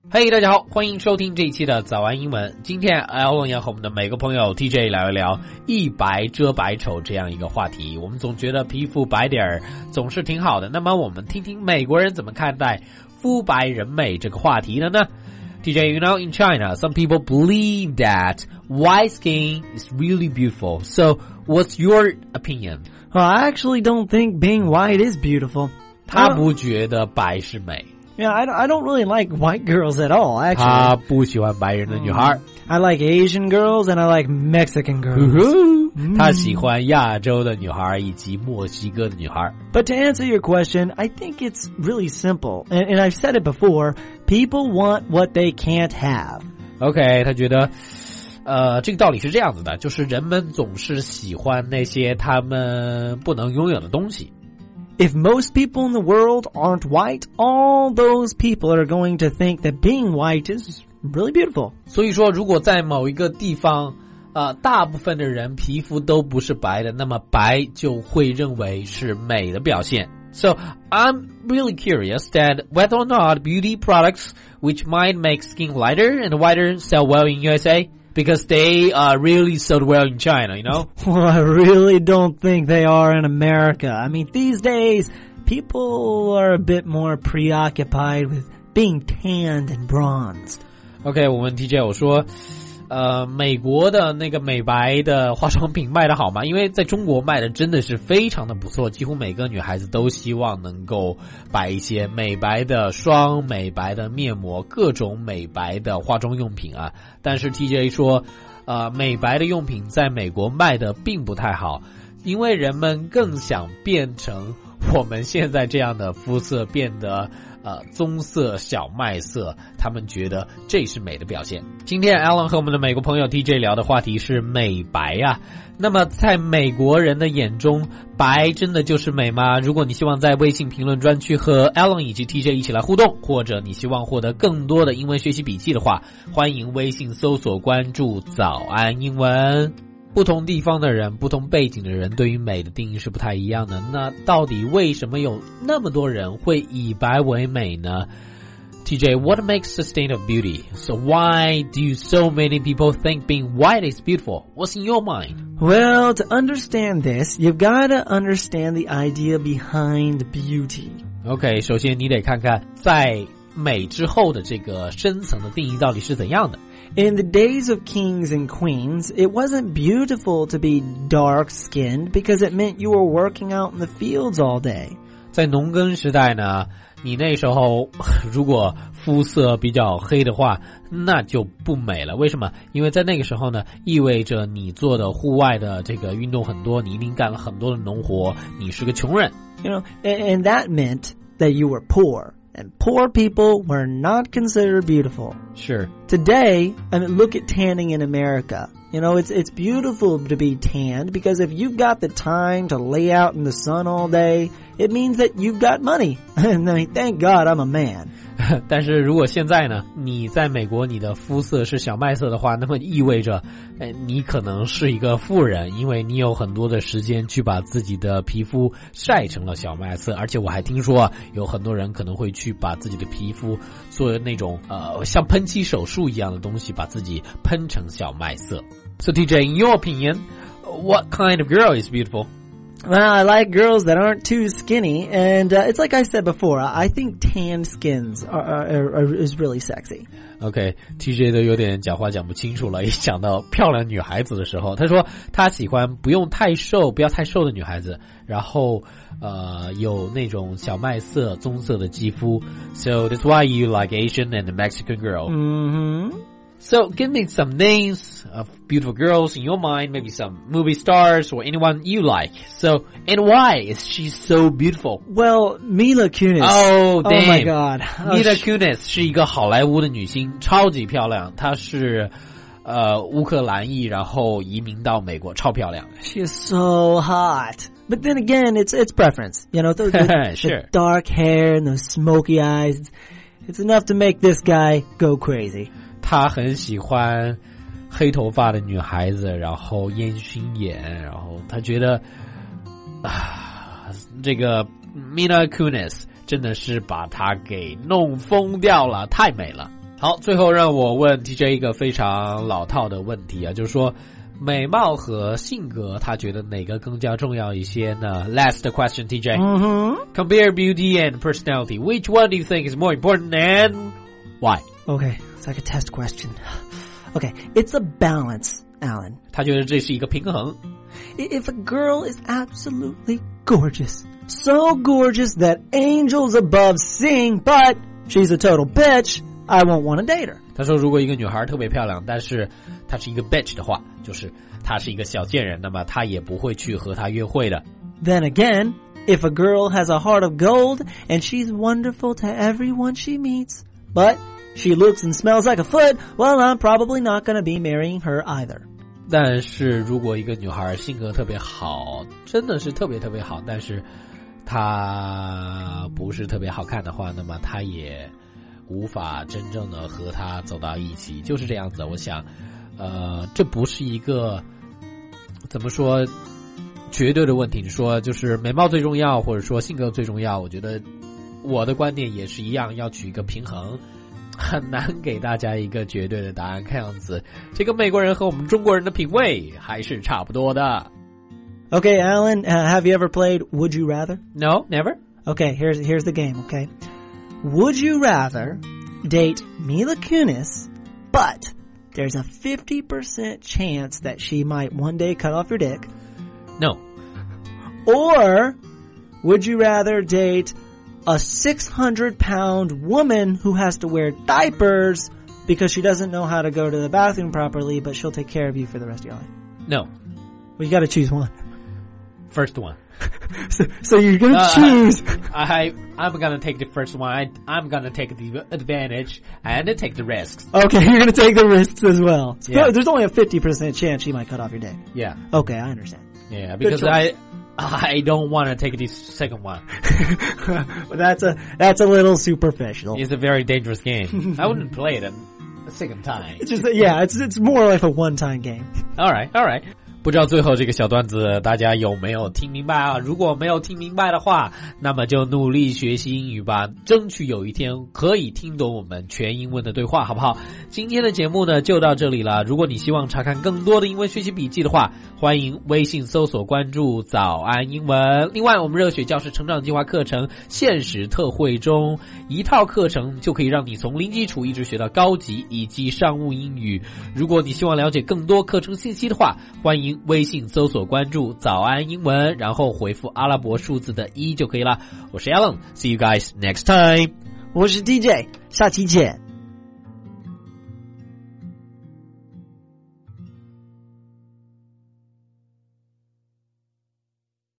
嘿、大家好，欢迎收听这一期的早安英文。今天 Alan 要和我们的每个朋友 TJ 聊一聊一白遮百丑这样一个话题。我们总觉得皮肤白点儿总是挺好的，那么我们听听美国人怎么看待肤白人美这个话题的呢？ TJ, you know, in China, some people believe that white skin is really beautiful. So, what's your opinion? Well, I actually don't think being white is beautiful. 他不觉得白是美。 Yeah, I don't really like white girls at all, actually. 他不喜欢白人的女孩。 I like Asian girls and I like Mexican girls. 他喜欢亚洲的女孩以及墨西哥的女孩。 But to answer your question, I think it's really simple. And I've said it before, people want what they can't have. OK, 他觉得这个道理是这样子的，就是人们总是喜欢那些他们不能拥有的东西。 If most people in the world aren't white, all those people are going to think that being white is really beautiful. 所以说，如果在某一个地方，大部分的人皮肤都不是白的，那么白就会认为是美的表现。So, I'm really curious that whether or not beauty products which might make skin lighter and whiter sell well in USA,because they really sold well in China, you know? Well, I really don't think they are in America. I mean, these days, people are a bit more preoccupied with being tanned and bronzed. OK, 我问 TJ 我说美国的那个美白的化妆品卖得好吗？因为在中国卖的真的是非常的不错，几乎每个女孩子都希望能够摆一些美白的霜、美白的面膜，各种美白的化妆用品啊。但是 TJ 说美白的用品在美国卖的并不太好，因为人们更想变成我们现在这样的肤色，变得棕色小麦色，他们觉得这是美的表现。今天 Alan 和我们的美国朋友 TJ 聊的话题是美白啊。那么在美国人的眼中，白真的就是美吗？如果你希望在微信评论专区和 Alan 以及 TJ 一起来互动，或者你希望获得更多的英文学习笔记的话，欢迎微信搜索关注早安英文。不同地方的人，不同背景的人对于美的定义是不太一样的。那到底为什么有那么多人会以白为美呢？ TJ, what makes the state of beauty? So why do so many people think being white is beautiful? What's in your mind? Well, to understand this, you've got to understand the idea behind beauty. OK, 首先你得看看在美之后的这个深层的定义到底是怎样的。 In the days of kings and queens, it wasn't beautiful to be dark-skinned because it meant you were working out in the fields all day. 在农耕时代呢，你那时候如果肤色比较黑的话，那就不美了。为什么？因为在那个时候呢，意味着你做的户外的这个运动很多，你一定干了很多的农活，你是个穷人。 You know, and that meant that you were poor.And poor people were not considered beautiful. Sure. Today, I mean, look at tanning in America. You know, it's beautiful to be tanned because if you've got the time to lay out in the sun all day, it means that you've got money. And I mean, thank God I'm a man. 但是如果现在呢，你在美国你的肤色是小麦色的话，那么意味着你可能是一个富人，因为你有很多的时间去把自己的皮肤晒成了小麦色。而且我还听说有很多人可能会去把自己的皮肤做那种像喷漆手术一样的东西，把自己喷成小麦色。So TJ, in your opinion, what kind of girl is beautiful?Well, I like girls that aren't too skinny, and it's like I said before, I think tan skins is really sexy. OK, TJ 都有点讲话讲不清楚了，一讲到漂亮女孩子的时候，他说他喜欢不用太瘦，不要太瘦的女孩子，然后有那种小麦色、棕色的肌肤。So that's why you like Asian and Mexican girl. So give me some names of beautiful girls in your mind, maybe some movie stars or anyone you like. So, and why is she so beautiful? Well, Mila Kunis. Oh, damn. Oh my God. Mila Kunis 是一个好莱坞的女星，超级漂亮。她是乌克兰裔，然后移民到美国，超漂亮。 She is so hot. But then again, it's preference. You know, the dark hair and those smoky eyes. It's enough to make this guy go crazy. 他很喜欢黑头发的女孩子，然后烟熏眼，然后他觉得这个 Mila Kunis 真的是把他给弄疯掉了，太美了。 好，最后让我问 TJ 一个非常老套的问题啊，就是说美貌和性格他觉得哪个更加重要一些呢？ Last question, TJ. Compare beauty and personality. Which one do you think is more important and why? Okay, it's like a test question. Okay, it's a balance, Alan. 他觉得这是一个平衡。 If a girl is absolutely gorgeous, so gorgeous that angels above sing, but she's a total bitch, I won't want to date her. 他说如果一个女孩特别漂亮，但是她是一个 bitch 的话，就是她是一个小贱人，那么他也不会去和她约会的。 Then again, if a girl has a heart of gold and she's wonderful to everyone she meets, but she looks and smells like a foot, well, I'm probably not going to be marrying her either. 但是如果一个女孩性格特别好，真的是特别特别好，但是她不是特别好看的话，那么她也无法真正的和她走到一起，就是这样子。我想这不是一个怎么说绝对的问题，你说就是美貌最重要或者说性格最重要，我觉得我的观点也是一样，要取一个平衡，很难给大家一个绝对的答案。看样子这个美国人和我们中国人的品味还是差不多的。 Okay, Alan, have you ever played Would You Rather? No, never. Okay, here's the game, okay? Would you rather date Mila Kunis, but there's a 50% chance that she might one day cut off your dick? No. Or would you rather date a 600-pound woman who has to wear diapers because she doesn't know how to go to the bathroom properly, but she'll take care of you for the rest of your life? No. Well, you gotta choose one. First one. So you're gonna choose. I'm gonna take the first one. I'm gonna take the advantage and take the risks. Okay, you're gonna take the risks as well. So Yeah. there's only a 50% chance she might cut off your dick. Yeah. Okay, I understand. Yeah, because I don't want to take the second one. That's a little superficial. It's a very dangerous game. I wouldn't play it a second time. It's just, yeah, it's more like a one-time game. All right. 不知道最后这个小段子大家有没有听明白啊？如果没有听明白的话，那么就努力学习英语吧，争取有一天可以听懂我们全英文的对话，好不好？今天的节目呢就到这里了。如果你希望查看更多的英文学习笔记的话，欢迎微信搜索关注早安英文。另外，我们热血教师成长计划课程限时特惠中，一套课程就可以让你从零基础一直学到高级以及商务英语。如果你希望了解更多课程信息的话，欢迎微信搜索关注早安英文，然后回复阿拉伯数字的1就可以了。我是 Alan， See you guys next time。 我是 DJ， 下期见。